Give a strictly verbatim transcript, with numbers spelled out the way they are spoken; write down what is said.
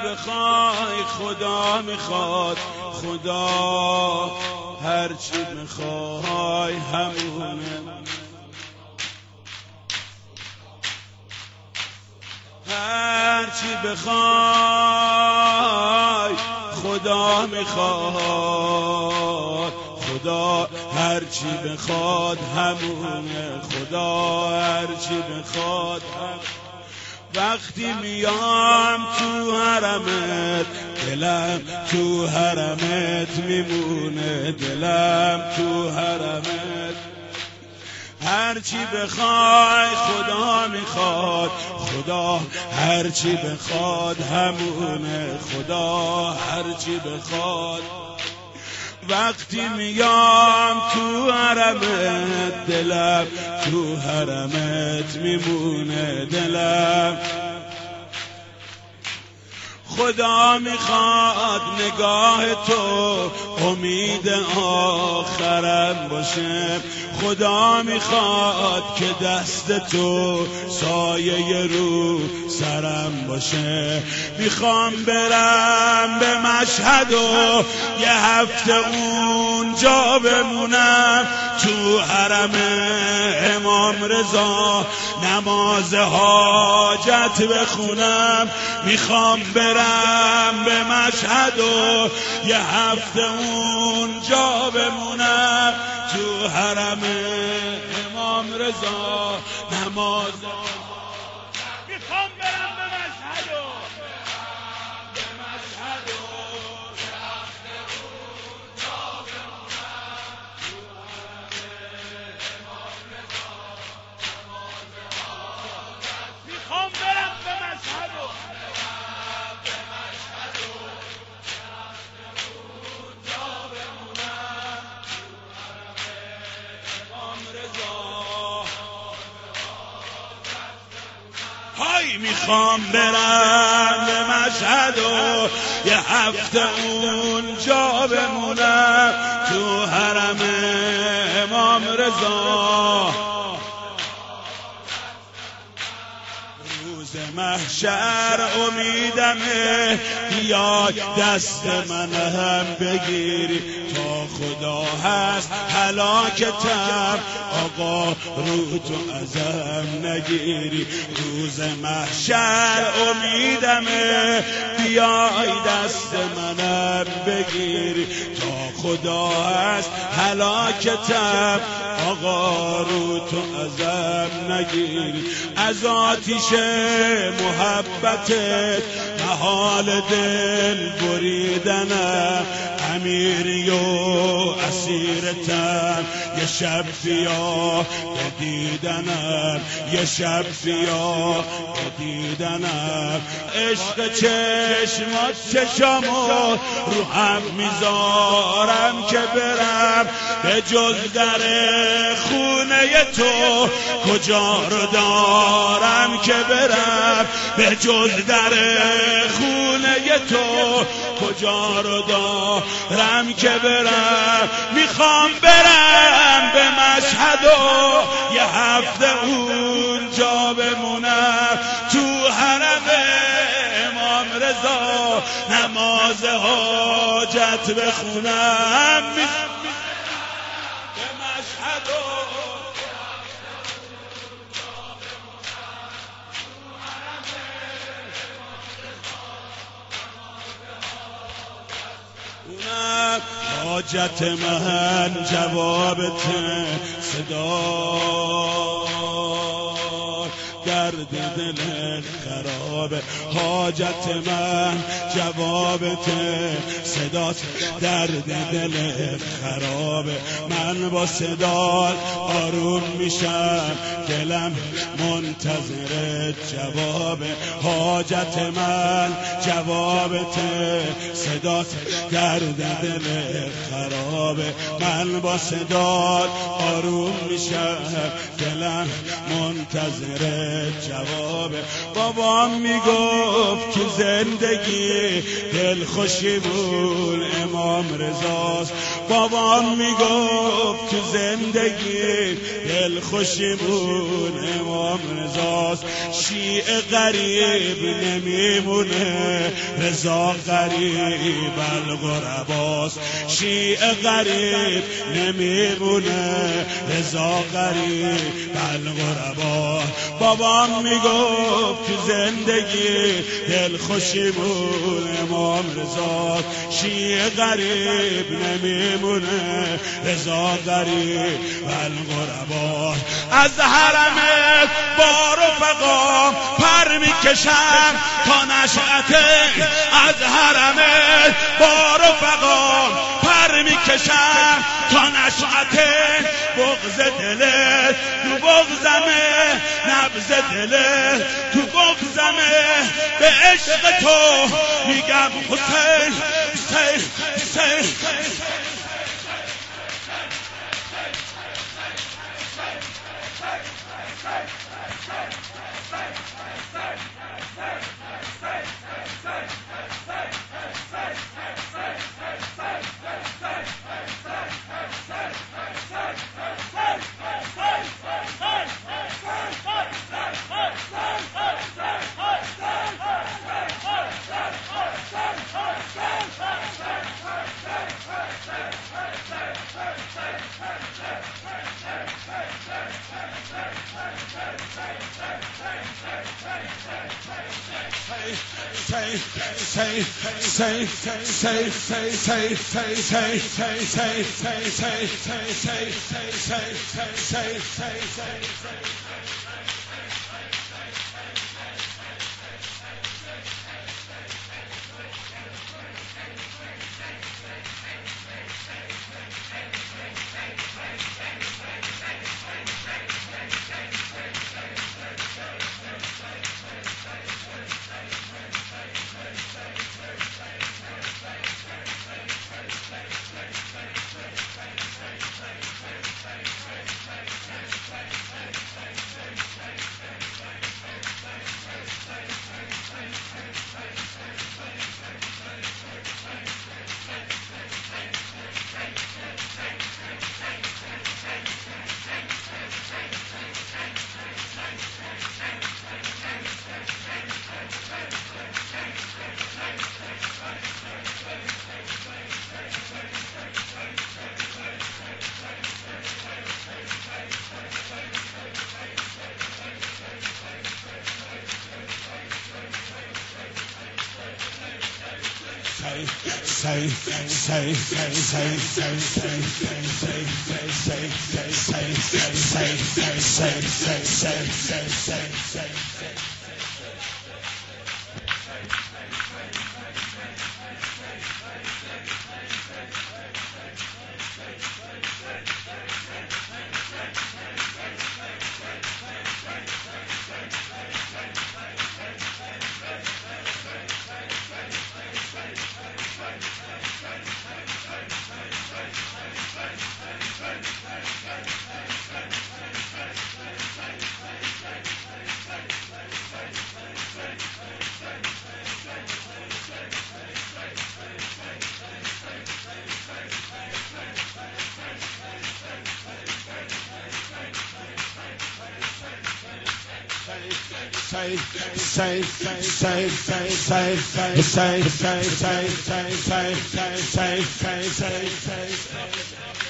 بخوای خدا میخواد، خدا هرچی بخوای همونه. هرچی بخوای خدا میخواد، خدا هرچی بخواد همونه، خدا هرچی بخواد هم. وقتی میام تو حرمت دلم تو حرمت میمونه، دلم تو حرمت. هرچی بخوای خدا میخواد، خدا هرچی بخواد همونه، خدا هرچی بخواد. وقتی میام تو حرمت دلم تو حرمت میمونه، دلم. خدا میخواد نگاه تو امید آخرم باشه، خدا میخواد که دست تو سایه رو سرم باشه. میخوام برم به مشهد و یه هفته اونجا بمونم، تو حرم امام رضا نماز حاجت بخونم. میخوام برم به مشهد و یه هفته اونجا بمونم، تو حرم امام رضا نماز. میخوام برم به مشهد و به مشهد و یه هفته اونجا بمونم، تو حرم امام رضا نماز حاجت. میخوام برم به مشهد و های میخوام برم به مشهد و یه هفته اونجا بمونم، تو حرم امام رضا. روز محشر امیدمه بیای دست من هم بگیری، تا خدا هست هلاکتم آقا رو تو ازم نگیری. روز محشر امیدمه بیای دست منم بگیری، تا خدا هست هلاکتم آقا رو تو ازم نگیری. از آتیش محبتت نهال دل بریدنم، امیری و اسیرتم یه شب بیا دیدنم، یه شب بیا دیدنم. عشق چشمات چشامو رو هم میذارم که برم، به جز در خونه تو کجا رو دارم که برم، به جز در خونه تو کجا رو دارم که برم. میخوام برم به مشهد و یه هفته اونجا بمونم، تو حرم امام رضا نماز حاجت بخونم. به مشهد و حاجت من جوابت صدا، درد دل خراب. حاجت من جوابت صدات، درد دل خراب. من با صدات آروم میشم، دلم منتظر جواب. حاجت من جوابت صدات، درد دل خراب. من با صدات آروم میشم، دلم منتظر جواب. بابام میگفت که زندگی دلخوشی بود امام رضاست، بابام میگفت تو زندگی دل خوشیمون امام رضاست، شیعه غریب نمیمونه، رضا غریب الغرباست. شیعه غریب نمیمونه، رضا غریب الغربا. بابام میگفت تو زندگی دل خوشیمون امام رضا، شیعه غریب نمیمونه، رضا غریب الغربا. از حرمت با رفقا پر میکشم تا نشأته، از حرمت با رفقا پر میکشم تا نشأته. بغض دلت تو بغضمه، نبض دلت تو بغضمه، به عشق تو میگم حسین حسین حسین. Say, say, say, say, say, say, say, say, say, say, say, say, say, say, say, say, say, say, say. Say, say, say, say, say, say, say, say, say, say, say, say, say, say, say, say, say, say, say. Say, say, say, say, say, say, say, say, say, say, say, say, say, say, say, say, say.